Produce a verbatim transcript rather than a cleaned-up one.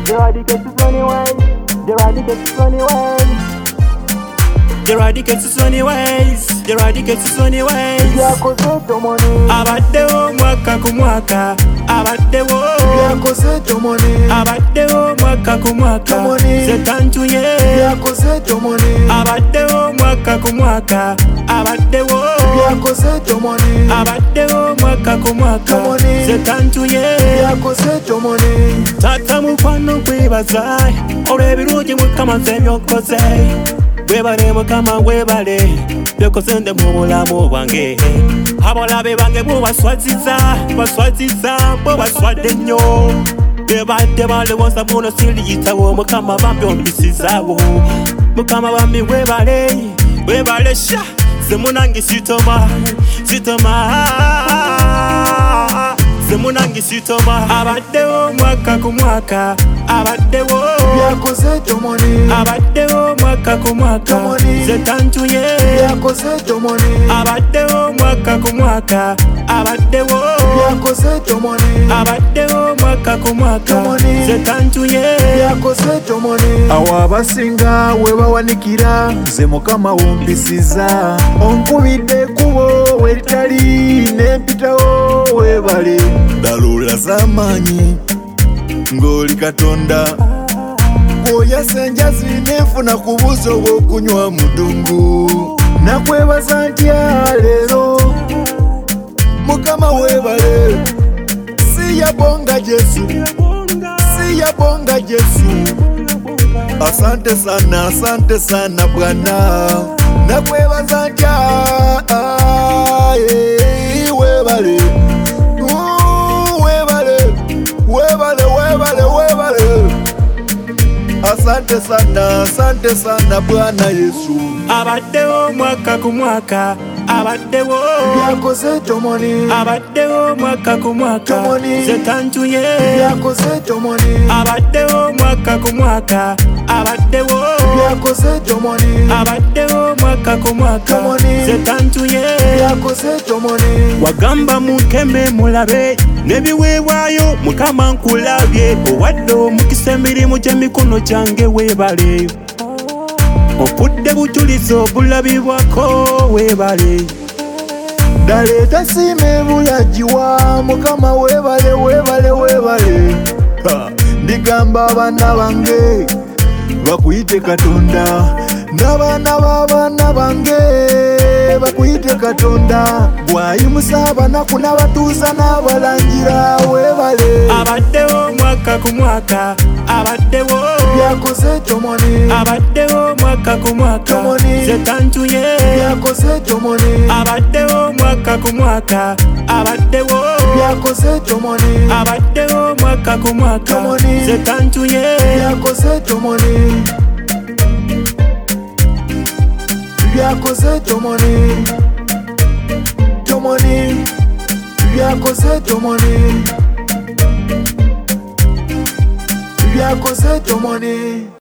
Eradicate the sunny ways, eradicate the sunny ways. Eradicate the sunny ways, eradicate the sunny ways. Byakoze tomoni, abaddewo mwaka ku mwaka, abaddewo byakoze tomoni, abaddewo mwaka ku mwaka, tomoni, zetantuye byakoze tomoni, abaddewo mwaka ku mwaka, abaddewo byakoze tomoni, abaddewo mwaka ku mwaka, tomoni, zetantuye byakoze tomoni. Tata mukwano kwebaza olw'ebirungi Mukama nze byokoze, webale Mukama webale byokoze nde mu bulamu bwange. Abalabe bange mubaswaziza baswaziza mbo baswadde nnyo, tebadde balowooza muno siriyitawo Mukama bambi ombisizawo. Mukama bambi webale webale sha zemunange sitoma sitoma zemunange sitoma. Abaddewo mwaka ku mwaka, abaddewo Byakoze tomoni, abaddewo mwaka ku mwaka, tomoni, zetantuye byakoze tomoni, abaddewo mwaka ku mwaka, abaddewo byakoze tomoni, abaddewo mwaka ku mwaka, tomoni, zetantuye byakoze tomoni. Awo abasinga we bawanikira nze Mukama wompisiza, onkubidde kubo weritali nempitawo webale. Dalula z'amaanyi ng'oli Katonda, bw'oyasa enjazi neefuna ku buso bw'okunywa mudungu. Nakwebaza ntya leero Mukama webale, si yabonga Jesu, si yabonga Jesu. Asante sana, asante sana Bwana, nakwebaza ntya eh, webale Uh, webale webale webale webale. Asante sana, asante sana Bwana Yesu. abaddewo mwaka ku mwaka, abaddewo Byakoze tomoni, abaddewo mwaka ku mwaka, tomoni, zetantuye byakoze tomoni, abaddewo mwaka ku mwaka, abaddewo byakoze tomoni, abaddewo mwaka ku mwaka, tomoni, zetantuye byakoze tomoni. wagamba munkeme mulabe n'ebiweebwayo Mukama nkulabye, owadde omukisa emirimu gy'emikono gyange weebale, obudde bujuliza obulabibwako weebale. Daleeta siime bulagiwa Mukama webale webale webale. Ha, ndigamba abaana bange bakuyite Katonda, n'abaana b'abaana bange bakuyite Katonda. Bwayimusa abanaku n'abatuuza n'abalangira webale. Abaddewo mwaka ku mwaka, abaddewo Byakoze tomoni, abaddewo mwaka ku mwaka, tomoni, zetantuye byakoze tomoni, abaddewo mwaka ku mwaka, abaddewo byakoze tomoni, abaddewo mwaka ku mwaka, tomoni, zetantuye byakoze tomoni, byakoze tomoni, tomoni, byakoze tomoni, byakoze tomoni.